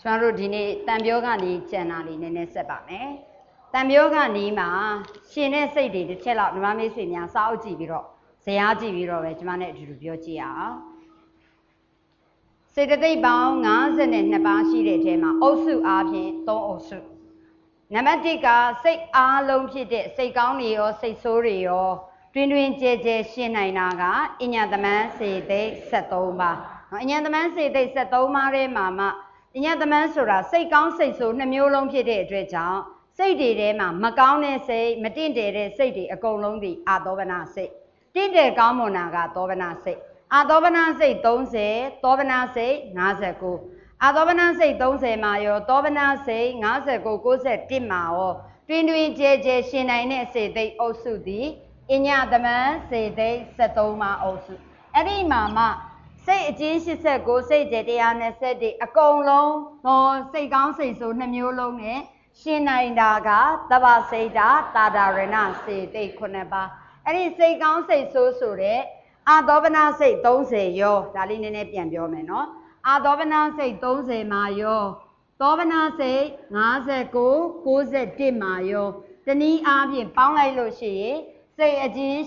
ကျွန်တော်တို့ဒီနေ့တန်ပြောကနေကျန်တာလေးနည်းနည်းဆက်ပါမယ်တန်ပြောကနေမှာရှင်တဲ့စိတ်တွေတစ်ချက်လောက်ဓမ္မမေးဆွေများစာအုပ်ကြည့်ပြီးတော့ဇယားကြည့်ပြီးတော့ပဲကျွန်မနဲ့အတူတူပြောကြည့်အောင်စေတသိက်ပေါင်း52ပါးရှိတဲ့အထဲမှာအုပ်စုအားဖြင့်3အုပ်စုနံပါတ်1ကစိတ်အားလုံးဖြစ်တဲ့စိတ်ကောင်းတွေရောစိတ်ဆိုးတွေရောတွင်တွင်ကြဲကြဲရှင်းနိုင်တာကအညတမန်းစေသိက်73ပါးအညတမန်းစေသိက်73ပါးထဲမှာမှအညတမန်းဆိုတာစိတ်ကောင်းစိတ်ဆိုး2မျိုးလုံးဖြစ်တဲ့အတွက်ကြောင့်စိတ်တွေထဲမှာမကောင်းတဲ့စိတ်မတင့်တယ်တဲ့စိတ်တွေအကုန်လုံးဒီအာသောဗနာစိတ်တင့်တယ်ကောင်းမွန်တာကသောဗနာစိတ်အာသောဗနာစိတ်30သောဗနာစိတ်59အာသောဗနာစိတ်30မှာရောသောဗနာစိတ်59 91မှာရောတွင်တွင်ကြဲကြဲရှင်နိုင်တဲ့စေသိက်အုပ်စုသည်အညတမန်းစေသိက်73မှာအုပ်စုအဲ့ဒီမှာမှစိတ်အကျဉ်း89စိတ်ကြဲ121အကုန်လုံးဟောစိတ်ကောင်းစိတ်ဆိုး2မျိုးလုံးနဲ့ရှင်နိုင်တာကသဗ္ဗစိတ်တာတာဒရဏစေသိက်9ပါးအဲ့ဒီစိတ်ကောင်းစိတ်ဆိုးဆိုတဲ့အာသောဗနာစိတ်30ရောဒါလေးနည်းနည်းပြန်ပြောမယ်နော်အာသောဗနာစိတ်30မှာရောသောဗနာစိတ်59 91မှာရောတနည်းအားဖြင့်ပေါင်းလိုက်လို့ရှိရင်စိတ်အကျဉ်း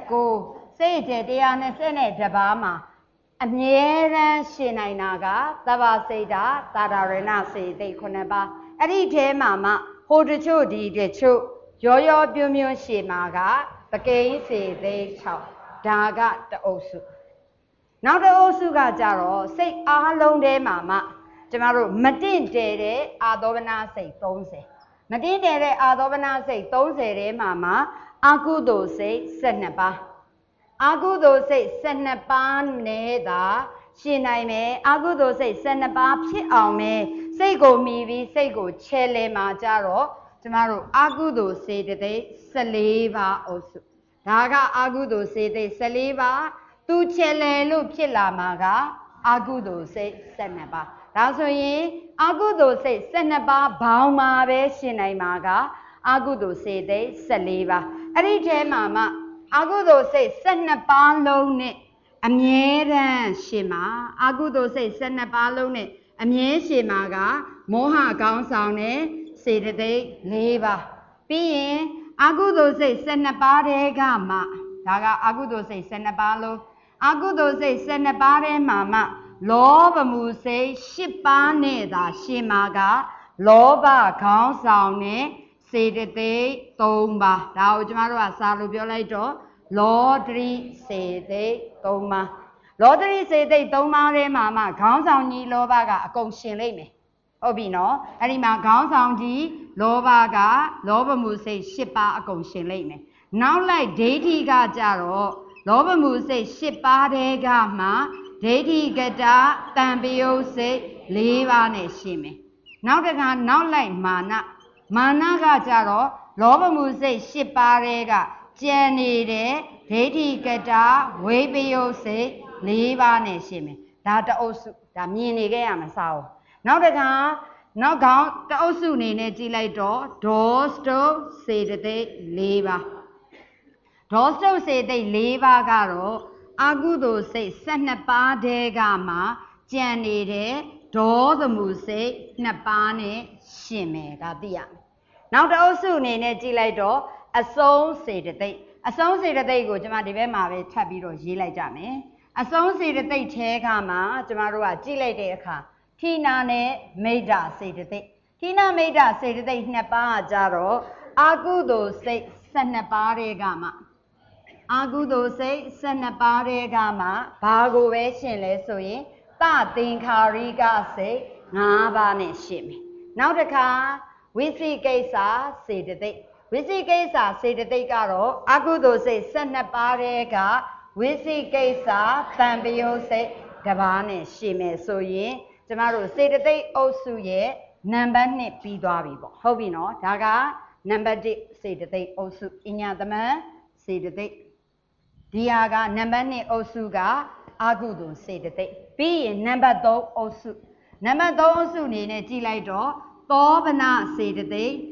89စိတ်အကျဉ်း120ပါးမှာအမြဲတမ်းရှင်နိုင်တာကသဗ္ဗစိတ်တာသာဒရဏစေသိက်9ပါးအဲ့ဒီထဲမှာမှဟိုတချို့ဒီတချို့ရောရောပြွန်းပြွန်းရှင်မှာကပကိန်းစေသိက်6ဒါကတအုပ်စုနောက်တအုပ်စုကကြတော့စိတ်အားလုံးထဲမှာမှကျမတို့မတင့်တယ်တဲ့အာသောဗနာစိတ်30မတင့်တယ်တဲ့အာသောဗနာစိတ်30ထဲမှာမှအာကုသိုလ်စိတ်12ပါးအာကုသိုလ်စိတ်12ပါးနဲ့သာရှင်နိုင်မယ်အာကုသိုလ်စိတ်12ပါးဖြစ်အောင်မယ်စိတ်ကိုမြည်ပြီးစိတ်ကိုချဲလဲမှာကြတော့ကျမတို့အာကုသိုလ်စေတသိက်14ပါးအုပ်စုဒါကအာကုသိုလ်စေတသိက်14ပါးသူချဲလဲလို့ဖြစ်လာမှာကအာကုသိုလ်စိတ်12ပါးဒါဆိုရင်အာကုသိုလ်စိတ်12ပါးဘောင်းမှာပဲရှင်နိုင်မှာကအာကုသိုလ်စေတသိက်14ပါးအဲ့ဒီထဲမှာမှအာကုသိုလ်စိတ်12ပါးလုံးနဲ့အမြဲတမ်းရှင်မှာအာကုသိုလ်စိတ်12ပါးလုံးနဲ့အမြဲရှင်မှာကမောဟကောင်းဆောင်တဲ့စေတသိက်4ပါးပြီးရင်အာကုသိုလ်စိတ်12ပါးထဲကမှဒါကအာကုသိုလ်စိတ်12ပါးလုံးအာကုသိုလ်စိတ်12ပါးထဲမှာမှလောဘမှုစိတ်10ပါးနဲ့သာရှင်မှာကလောဘခေါင်းဆောင်တဲ့စေတသိက်3ပါးဒါကိုကျမတို့ကစာလို့ပြောလိုက်တော့လောတရိစေသိက်3ပါးလောတရိစေသိက်3ပါးထဲမှာမှခေါင်းဆောင်ကြီးလောဘကအကုန်ရှင်လိမ့်မယ်ဟုတ်ပြီနော်အဲ့ဒီမှာခေါင်းဆောင်ကြီးလောဘကလောဘမှုစိတ်10ပါးအကုန်ရှင်လိမ့်မယ်နောက်လိုက်ဒိဋ္ဌိကကြတော့လောဘမှုစိတ်10ပါးထဲကမှဒိဋ္ဌိကတတံပယုတ်စိတ်4ပါးနဲ့ရှင်မယ်နောက်တခါနောက်လိုက်မာနကကြတော့လောဘမှုစိတ်10ပါးထဲကကျန်နေတဲ့ဒိဋ္ဌိကတဝိပယုတ်စိတ်4ပါးနဲ့ရှင်မယ်ဒါတအုပ်စုဒါမြင်နေခဲ့ရမှာစအောင်နောက်တခါနောက်ခေါင်းတအုပ်စုအနေနဲ့ကြည့်လိုက်တော့ဒေါစတုစေတသိက်4ပါးဒေါစတုစေတသိက်4ပါးကတော့အာကုသိုလ်စိတ်12ပါးထဲကမှကျန်နေတဲ့ဒေါသမှုစိတ်2ပါးနဲ့ရှင်မယ်ဒါသိရမယ်နောက်တအုပ်စုအနေနဲ့ကြည့်လိုက်တော့အဆုံးစေတသိက်အဆုံးစေတသိက်ကိုကျွန်မဒီဘက်မှာပဲထပ်ပြီးတော့ရေးလိုက်ကြမယ်အဆုံးစေတသိက်ထဲကမှကျွန်မတို့ကကြည့်လိုက်တဲ့အခါဌိနာနဲ့မိဒ္ဒစေတသိက်ဌိနာမိဒ္ဒစေတသိက်2ပါးကြတော့အာကုသိုလ်စိတ်12ပါးထဲကမှအာကုသိုလ်စိတ်12ပါးထဲကမှဘာကိုပဲရှင်လဲဆိုရင်သသင်္ခါရိကစိတ်5ပါးနဲ့ရှင်မယ်နောက်တစ်ခါဝိသိကိစ္စစေတသိက်ဝိသိကိစ္စစေတသိက်ကတော့အာကုသိုလ်စိတ်12ပါးထဲကဝိသိကိစ္စတံပယုတ်စိတ်1ပါးနဲ့ရှင်မယ်ဆိုရင်ကျမတို့စေတသိက်အုပ်စုရဲ့နံပါတ်2ပြီးသွားပြီပေါ့ဟုတ်ပြီနော်ဒါကနံပါတ်1စေတသိက်အုပ်စုအညတမန်စေတသိက်ဒီဟာကနံပါတ်2အုပ်စုကအာကုသိုလ်စေတသိက်ပြီးရင်နံပါတ်3အုပ်စုနံပါတ်3အုပ်စုအနေနဲ့ကြည့်လိုက်တော့သောဗနစေတသိက်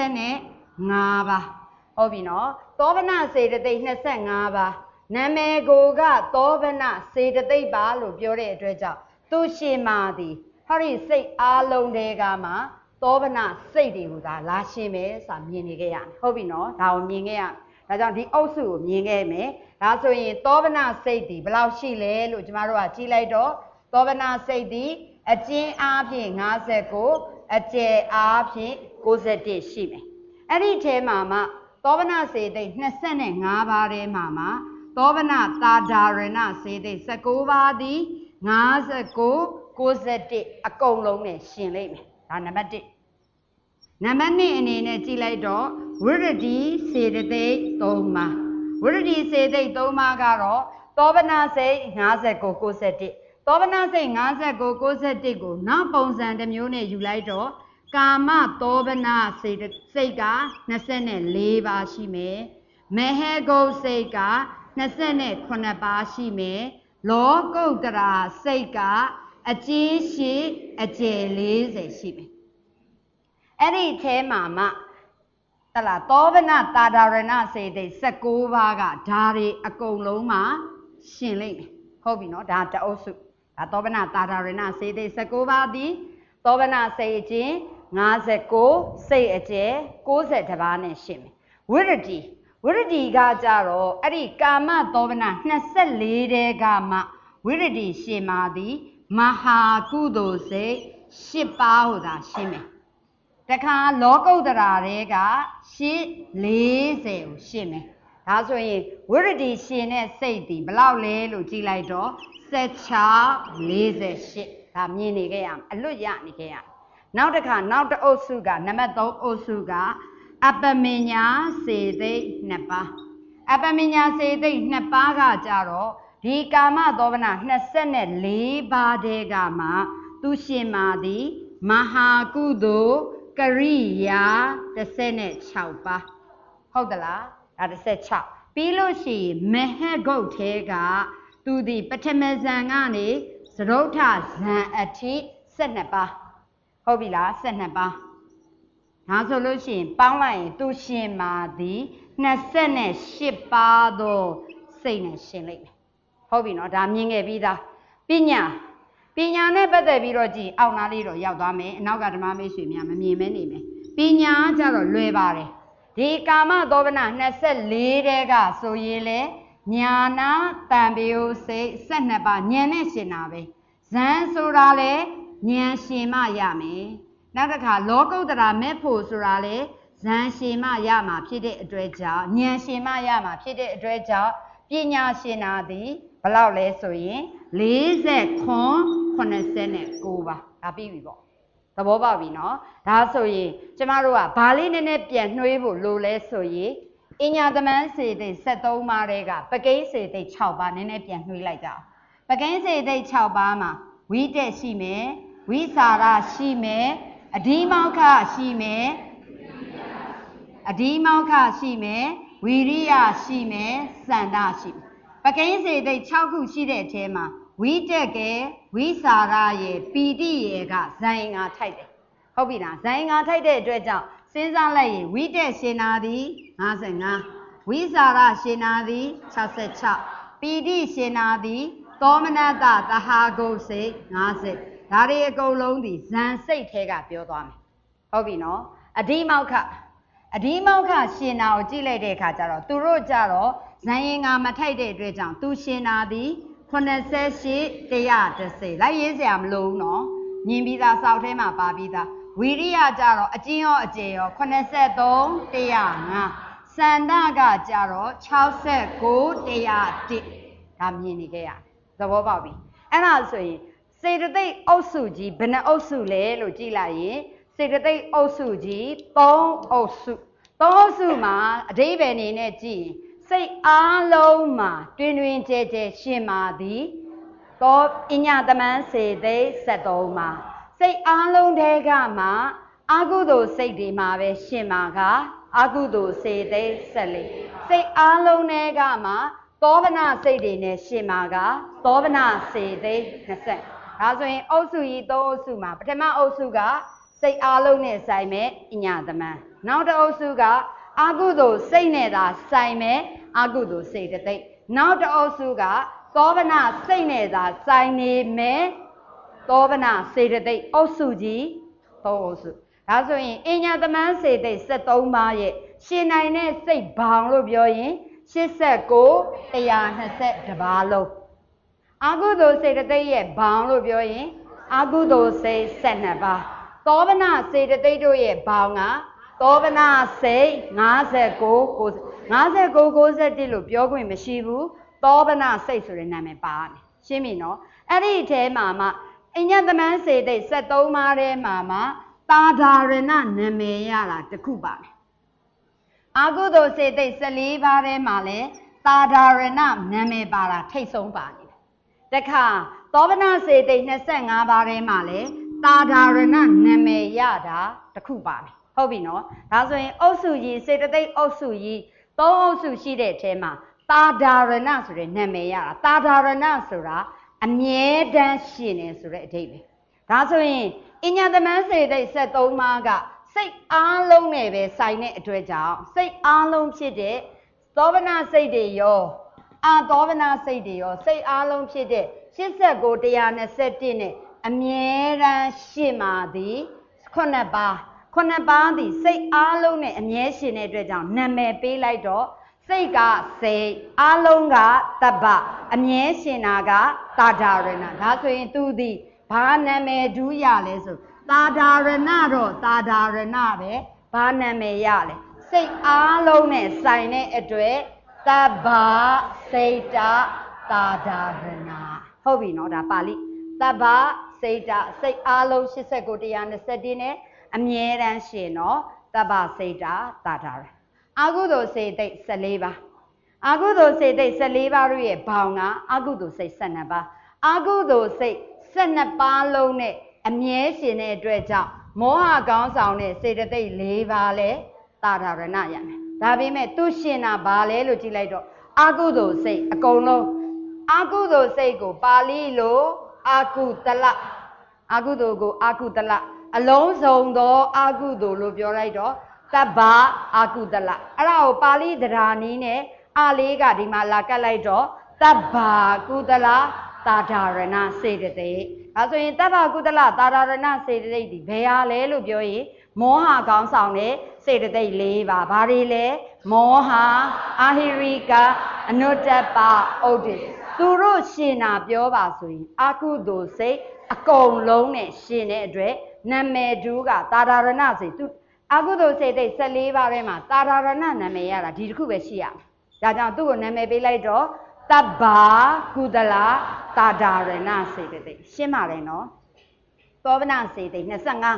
25ပါးဟုတ်ပြီနော်သောဗနစေတသိက်25ပါးနာမည်ကိုကသောဗနစေတသိက်ပါလို့ပြောတဲ့အတွက်ကြောင့်သူရှင်မာသည်ဟောဒီစိတ်အားလုံးတွေကမှသောဗနာစိတ်တွေကိုသာလာရှင်မယ်ဆိုတာမြင်နေခဲ့ရမယ်ဟုတ်ပြီနော်ဒါကိုမြင်ခဲ့ရဒါကြောင့်ဒီအုပ်စုကိုမြင်ခဲ့မယ်ဒါဆိုရင်သောဗနာစိတ်ဒီဘယ်လောက်ရှိလဲလို့ကျမတို့ကကြည့်လိုက်တော့သောဗနာစိတ်ဒီအကျဉ်းအားဖြင့်59အကျယ်အားဖြင့်61ရှိမယ်အဲ့ဒီထဲမှာမှသောဗနာစေတိတ်25ပါးထဲမှာမှသောဗနာသာဓာရဏစေတိတ်19ပါးသည်59 61အကုန်လုံးနဲ့ရှင်လိမ့်မယ်ဒါနံပါတ်1နံပါတ်2အနေနဲ့ကြည့်လိုက်တော့ဝိရတိစေတသိက်3ပါးဝိရတိစေတသိက်3ပါးကတော့သောဗနာစိတ်59 61သောဗနာစိတ်59 61ကိုနောက်ပုံစံတစ်မျိုးနဲ့ယူလိုက်တော့ကာမသောဗနာစိတ်က24ပါးရှိမယ်မဟေဂုတ်စိတ်က28ပါးရှိမယ်လောကုတ္တရာစိတ်ကအကျဉ်းရှိအကျယ်40ရှိမယ်အဲ့ဒီထဲမှာမှတလားသောဗနာတာဒရဏစေတိတ်19ပါးကဓာရီအကုန်လုံးမှာရှင်လိမ့်မယ်ဟုတ်ပြီနော်ဒါတအုပ်စုဒါသောဗနာတာဒရဏစေတိတ်19ပါးသည်သောဗနာစိတ်အကျဉ်း59စိတ်အကျယ်60ပါးနဲ့ရှင်မယ်ဝိရတိကကြတော့အဲ့ဒီကာမသောဗနာ24တဲကမှဝိရတိရှင်မာသည်မဟာကုသိုလ်စိတ်10ပါးဟိုသာရှင်းမယ်တခါလောကုတ္တရာတွေက40ကိုရှင်းမယ်ဒါဆိုရင်ဝိရတိရှင်တဲ့စိတ်ဒီဘယ်လောက်လဲလို့ကြည့်လိုက်တော့1648ဒါမြင်နေခဲ့ရမယ်အလွတ်ရနေခဲ့ရမယ်နောက်တစ်ခါနောက်တစ်အုပ်စုကနံပါတ်3အုပ်စုကအပမညာစေသိက်2ပါးအပမညာစေသိက်2ပါးကကြတော့ဒီကာမသောဗနာ24ပါးတဲကမှသူရှင်မာသည်မဟာကုသိုလ်ကရိယာ16ပါးဟုတ်သလားဒါ16ပြီးလို့ရှိရင်မဟဂုတ်ထဲကသူဒီပထမဇန်ကနေသရုဋ္ဌဇန်အထိ12ပါးဟုတ်ပြီလား12ပါးဒါဆိုလို့ရှိရင်ပေါင်းလိုက်ရင်သူရှင်မာသည်28ပါးသောစိတ်နဲ့ရှင်လိမ့်မယ်ဟုတ်ပြီနော်ဒါမြင်ခဲ့ပြီးသားပညာနဲ့ပတ်သက်ပြီးတော့ကြည်အောက်နားလေးတော့ရောက်သွားမယ်အနောက်ကဓမ္မမိတ်ဆွေများမမြင်မဲနေမယ်ပညာကြတော့လွယ်ပါတယ်ဒီကာမသောဗနာ24တဲကဆိုရင်လေညာနာတံပယုစိတ်12ပါးဉာဏ်နဲ့ရှင်တာပဲဇန်ဆိုတာလေဉာဏ်ရှင်မှရမယ်နောက်တစ်ခါလောကုတ္တရာမဲ့ဖို့ဆိုတာလေဇန်ရှင်မှရမှာဖြစ်တဲ့အတွက်ကြောင့်ဉာဏ်ရှင်မှရမှာဖြစ်တဲ့အတွက်ကြောင့်ပညာရှင်နာသည်ဘယ်လောက်လဲဆိုရင်89ပါဒါပြီးပြီပေါ့သဘောပေါက်ပြီနော်ဒါဆိုရင်ကျမတို့ကဘာလေးနည်းနည်းပြန်နှွေးဖို့လိုလဲဆိုရင်အညာသမန်းစေတိတ်73ပါးတဲကပကိန်းစေတိတ်6ပါးနည်းနည်းပြန်နှွေးလိုက်ကြအောင်ပကိန်းစေတိတ်6ပါးမှာဝိတက်ရှိမယ်ဝိစာရရှိမယ်အဓိမောက္ခရှိမယ်ဝီရိယရှိမယ်စန္ဒရှိမယ်ပကိန်းစေတိတ်6ခုရှိတဲ့အထဲမှာဝိတက်ကဝိစာရရဲ့ပီတိရဲ့ကဇိုင်ငါထိုက်တယ်ဟုတ်ပြီလားဇိုင်ငါထိုက်တဲ့အတွက်ကြောင့်စဉ်းစားလိုက်ရင်ဝိတက်ရှင်နာသည်55ဝိစာရရှင်နာသည်66ပီတိရှင်နာသည်သောမနတသဟာဂုတ်စိတ်50ဒါတွေအကုန်လုံးဒီဇန်စိတ်ထဲကပြောသွားမယ်ဟုတ်ပြီနော်အဓိမောက္ခရှင်နာကိုကြည့်လိုက်တဲ့အခါကျတော့သူတို့ကြတော့ဇန်ရင်ငါမထိုက်တဲ့အတွက်ကြောင့်သူရှင်နာသည်88 130လိုက်ရေးစရာမလိုဘူးနော်မြင်ပြီးသားစောက်ထဲမှာပါပြီးသားဝီရိယကြတော့အကျဉ်းရောအကျယ်ရော83 105စန္ဒကကြတော့69 101ဒါမြင်နေခဲ့ရသဘောပေါက်ပြီအဲ့ဒါဆိုရင်စေတသိက်အုပ်စုကြီးဘယ်နှအုပ်စုလဲလို့ကြည့်လိုက်ရင်စေတသိက်အုပ်စုကြီး3အုပ်စုမှာအဓိပ္ပာယ်နေနဲ့ကြည့်စိတ်အားလုံးမှာတွင်ကျဲရှင်မာသည်သောအညာသမန်းစေသိ73မှာစိတ်အားလုံးထဲကမှအာကုသိုလ်စိတ်တွေမှာပဲရှင်မာကအာကုသိုလ်စေသိ14စိတ်အားလုံးထဲကမှသောဗနာစိတ်တွေနဲ့ရှင်မာကသောဗနာစေသိ20ဒါဆိုရင်အုပ်စုကြီး3အုပ်စုမှာပထမအုပ်စုကစိတ်အားလုံးနဲ့ဆိုင်မဲ့အညာသမန်းနောက်တစ်အုပ်စုကအာကုသိုလ်စိတ်နဲ့သာဆိုင်မဲ့အာကုသိုလ်စေတသိက်နောက်တစ်အုပ်စုကသောဗနာစိတ်နဲ့သာဆိုင်နေမဲ့သောဗနာစေတသိက်အုပ်စုကြီး3အုပ်စုဒါဆိုရင်အညာသမန်းစေတသိက်73ပါးရဲ့ရှင်နိုင်တဲ့စိတ်ဘောင်လို့ပြောရင်89 120ပါးလုံးအာကုသိုလ်စေတသိက်ရဲ့ဘောင်လို့ပြောရင်အာကုသိုလ်စိတ်12ပါးသောဗနာစေတသိက်တို့ရဲ့ဘောင်ကသောဗနာစိတ်59 91လို့ပြောခွင့်မရှိဘူးသောဗနာစိတ်ဆိုတဲ့နာမည်ပါနေရှင်းပြီနော်အဲ့ဒီအထဲမှာမှအညသမန်းစေတိတ်73ပါးထဲမှာမှတာဓာရဏနာမည်ရတာတစ်ခုပါမယ်အာကုသိုလ်စေတိတ်14ပါးထဲမှာလည်းတာဓာရဏနာမည်ပါတာထိတ်ဆုံးပါနေတယ်တခါသောဗနာစေတိတ်25ပါးထဲမှာလည်းတာဓာရဏနာမည်ရတာတစ်ခုပါမယ်ဟုတ်ပြီနော်ဒါဆိုရင်အုပ်စုကြီးစေတသိက်အုပ်စုကြီး3အုပ်စုရှိတဲ့အထဲမှာတာဓာရဏဆိုတဲ့နာမည်ရတာတာဓာရဏဆိုတာအမြဲတမ်းရှင်နေဆိုတဲ့အဓိပ္ပာယ်ဒါဆိုရင်အညာသမန်းစေတိတ်73ပါးကစိတ်အားလုံးနဲ့ပဲဆိုင်တဲ့အတွက်ကြောင့်စိတ်အားလုံးဖြစ်တဲ့သောဗနာစိတ်တွေရောအာသောဗနာစိတ်တွေရောစိတ်အားလုံးဖြစ်တဲ့89 121နဲ့အမြဲတမ်းရှင်ပါသည်9ပါး9ပါးသည်စိတ်အားလုံးနဲ့အမြဲရှင်တဲ့အတွက်ကြောင့်နာမည်ပေးလိုက်တော့စိတ်ကစိတ်အားလုံးကတပ္ပအမြဲရှင်တာကတာဓာရဏဒါဆိုရင်သူသည်ဘာနာမည်ဒူးရလဲဆိုတာဓာရဏတော့တာဓာရဏပဲဘာနာမည်ရလဲစိတ်အားလုံးနဲ့ဆိုင်တဲ့အတွက်တပ္ပစိတ်တတာဓာရဏဟုတ်ပြီနော်ဒါပါဠိတပ္ပစိတ်တစိတ်အားလုံး89 120နဲ့အမြဲတမ်းရှင်တော့တပ္ပစိတ်တတာဓာရဏအာကုသိုလ်စေတိတ်14ပါးအာကုသိုလ်စေတိတ်14ပါးတို့ရဲ့ဘောင်ကအာကုသိုလ်စိတ်12ပါးအာကုသိုလ်စိတ်12ပါးလုံးနဲ့အမြဲရှင်တဲ့အတွက်ကြောင့်မောဟကောင်းဆောင်တဲ့စေတသိက်4ပါးလဲတာဓာရဏရမယ်ဒါပေမဲ့သူရှင်တာဘာလဲလို့ကြည့်လိုက်တော့အာကုသိုလ်စိတ်အကုန်လုံးအာကုသိုလ်စိတ်ကိုပါဠိလိုအာကုတလအာကုသိုလ်ကိုအာကုတလအလုံးစုံသောအာကုသိုလ်လို့ပြောလိုက်တော့တပ္ပအာကုတလအဲ့ဒါကိုပါဠိတရားနည်းနဲ့အာလေးကဒီမှာလာကတ်လိုက်တော့တပ္ပကုတလတာဓာရဏစေတသိက်ဒါဆိုရင်တပ္ပကုတလတာဓာရဏစေတသိက်ဒီဘယ်ဟာလဲလို့ပြောရင်မောဟကောင်းဆောင်တဲ့စေတသိက်၄ပါးဘာတွေလဲမောဟအာဟိရိကအနုတ္တပဥဒ္ဒိသူတို့ရှင်နာပြောပါဆိုရင်အာကုသိုလ်စိတ်အကုန်လုံးနဲ့ရှင်တဲ့အတွက်နာမည်တူကတာဓာရဏစေသူအာကုသိုလ်စေတိတ်14ပါးထဲမှာတာဓာရဏနာမည်ရတာဒီတစ်ခုပဲရှိရမယ်ဒါကြောင့်သူ့ကိုနာမည်ပေးလိုက်တော့တပ္ပကုတလတာဓာရဏစေတသိက်ရှင်းပါတယ်နော်သောဗနာစေတိတ်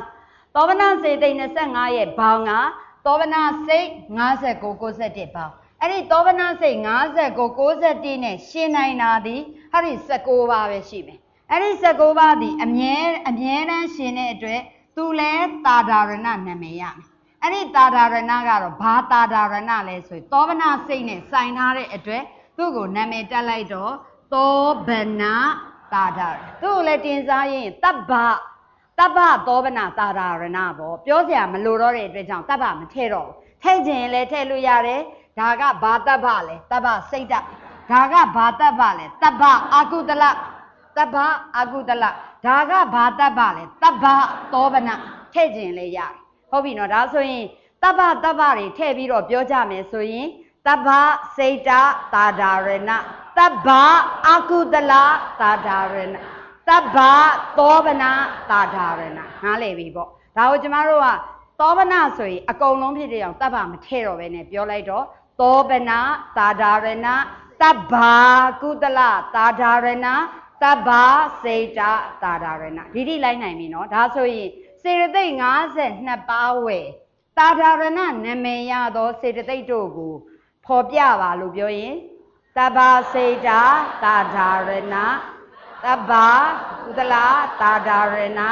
25သောဗနာစေတိတ်25ရဲ့ဘောင်ကသောဗနာစိတ်59 91ဘောင်အဲ့ဒီသောဗနာစိတ်59 91နဲ့ရှင်းနိုင်တာဒီဟာဒီ19ပါးပဲရှိမယ်အဲ့ဒီ19ပါးဒီအမြဲတမ်းရှင်းတဲ့အတွက်သူလဲတာဓာရဏနာမည်ရမယ်အဲ့ဒီတာဓာရဏကတော့ဘာတာဓာရဏလဲဆိုရင်သောဗနာစိတ်နဲ့ဆိုင်ထားတဲ့အတွက်သူ့ကိုနာမည်တက်လိုက်တော့သောဗနာတာဓာရသူ့ကိုလည်းတင်စားရင်တပ္ပသောဗနာတာဓာရဏပေါ့ပြောစရာမလိုတော့တဲ့အတွက်ကြောင့်တပ္ပမထည့်တော့ဘူးထည့်ခြင်းလည်းထည့်လို့ရတယ်ဒါကဘာတပ္ပလဲတပ္ပစိတ်တဒါကဘာတပ္ပလဲတပ္ပအာကုတလတပ္ပအာကုတလဒါကဘာတပ္ပလဲတပ္ပသောဗနာထည့်ခြင်းလည်းရတယ်ဟုတ်ပြီနော်ဒါဆိုရင်တပ္ပတွေထည့်ပြီးတော့ပြောကြမယ်ဆိုရင်တပ္ပစိတ်တတာဓာရဏတပ္ပအာကုတလတာဓာရဏတပ္ပသောဗနာတာဓာရဏနားလည်ပြီပေါ့ဒါကိုကျမတို့ကသောဗနာဆိုရင်အကုန်လုံးဖြစ်တဲ့အောင်တပ္ပမထည့်တော့ဘဲနဲ့ပြောလိုက်တော့သောဗနာတာဓာရဏတပ္ပကုတလတာဓာရဏတပ္ပစိတ်တတာဓာရဏဒီတိလိုက်နိုင်ပြီနော်ဒါဆိုရင်စေတသိက်52ပါးဝယ်တာဓာရဏနာမည်ရသောစေတသိက်တို့ကိုဖော်ပြပါလို့ပြောရင်တပ္ပစိတ်တတာဓာရဏတပ္ပကုသလတာဓာရဏ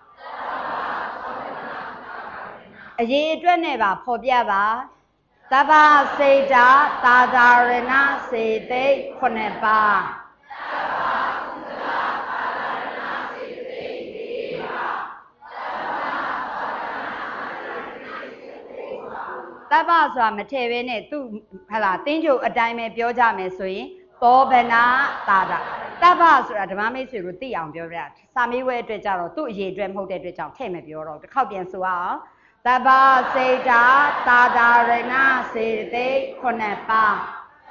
အရေးအတွက်နဲ့ပါဖော်ပြပါတပ္ပစိတ်တတာဓာရဏစေသိက်9ပါးတပ္ပဆိုတာမထည့်ဘဲနဲ့သူဟလာတင်းချုပ်အတိုင်းပဲပြောကြမယ်ဆိုရင်သောဗနာတာဓာတတပ်ပါဆိုတာဓမ္မမိတ်ဆွေတို့သိအောင်ပြောပြစာမေးပွဲအတွက်ကြတော့သူ့အရေးအတွက်မဟုတ်တဲ့အတွက်ကြောင့်ထည့်မပြောတော့တစ်ခေါက်ပြန်ဆိုအောင်တပ်ပါစေတာတာဒါရဏစေတိတ်ခုနှစ်ပါး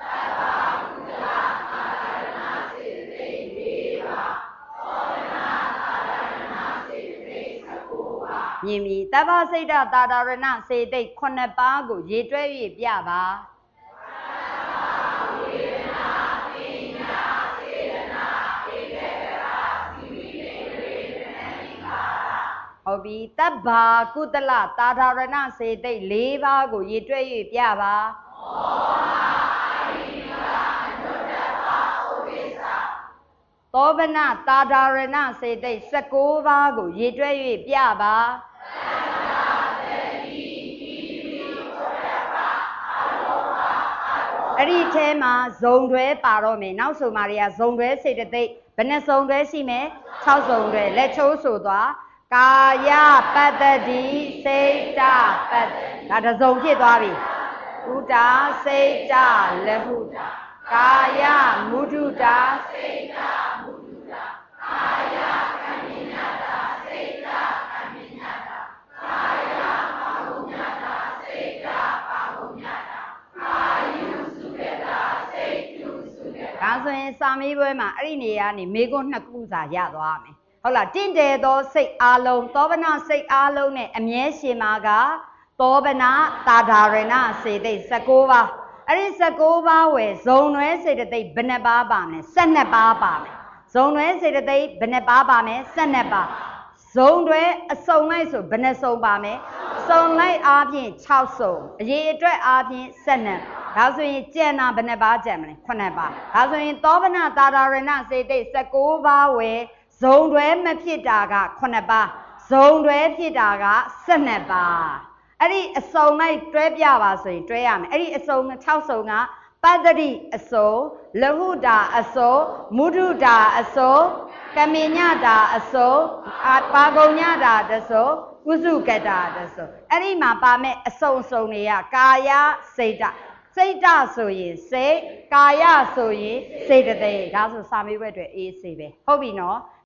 မြင်ပြီတပ်ပါစေတာတာဒါရဏစေတိတ်ခုနှစ်ပါးကိုရေတွဲ၍ပြပါဟုတ်ပြီတပ်ဘာကုသလတာဒါရဏစေတိတ်၄ပါးကိုရေတွဲ၍ပြပါသောဗနတာဒါရဏစေတိတ်19ပါးကိုရေတွဲ၍ပြပါအဲ့ဒီထဲမှာဇုံတွဲပါတော့မယ်နောက်ဆိုမာတွေကဇုံတွဲစေတသိက်ဘယ်နှစုံတွဲရှိမယ်6စုံတွဲလက်ချိုးဆိုသွားကာယပတ္တိစိတ်တပတ္တိဒါတစ်စုံဖြစ်သွားပြီဥတာစိတ်တလဟုတာကာယမုဒုတာစိတ်တမုဒုတာကာယကမ္မိညတာစိတ်တကမ္မိညတာကာယပါဟုညတာစိတ်တပါဟုညတာကာယုစုကတာစိတ်တုစုကတာဒါဆိုရင်စာမေးပွဲမှာအဲ့ဒီနေရာကနေမေခွန်း2ခုစာရသွားမယ်ဟုတ်လားတင့်တယ်သောစိတ်အားလုံးသောဗနာစိတ်အားလုံးနဲ့အမြဲရှင်မှာကသောဗနာတာဒါရဏစေတိတ်19ပါးအဲ့ဒီ19ပါးဝယ်ဇုံနွဲစေတသိက်ဘယ်နှပါးပါမလဲ12ပါးပါမယ်ဇုံနွဲစေတသိက်ဘယ်နှပါးပါမယ်12ပါးဇုံတွဲအစုံလိုက်ဆိုဘယ်နှစုံပါမယ်စုံလိုက်အားဖြင့်6စုံအရေးအတွက်အားဖြင့်12ဒါဆိုရင်ကျန်တာဘယ်နှပါးကျန်မလဲ9ပါးဒါဆိုရင်သောဗနာတာဒါရဏစေတိတ်19ပါးဝယ်ဇုံတွဲမဖြစ်တာက9ပါးဇုံတွဲဖြစ်တာက12ပါးအဲ့ဒီအစုံလိုက်တွဲပြပါဆိုရင်တွဲရမယ်အဲ့ဒီအစုံ6စုံကပတ္တိအစုံလဟုတာအစုံမုဒုတာအစုံကမေညတာအစုံပါဂုံညတာတစုံဥစုကတာတစုံအဲ့ဒီမှာပါမဲ့အစုံတွေကကာယစိတ်တစိတ်တဆိုရင်စိတ်ကာယဆိုရင်စေတသိက်ဒါဆိုစာမေးပွဲအတွက်အေးစေပဲဟုတ်ပြီနော်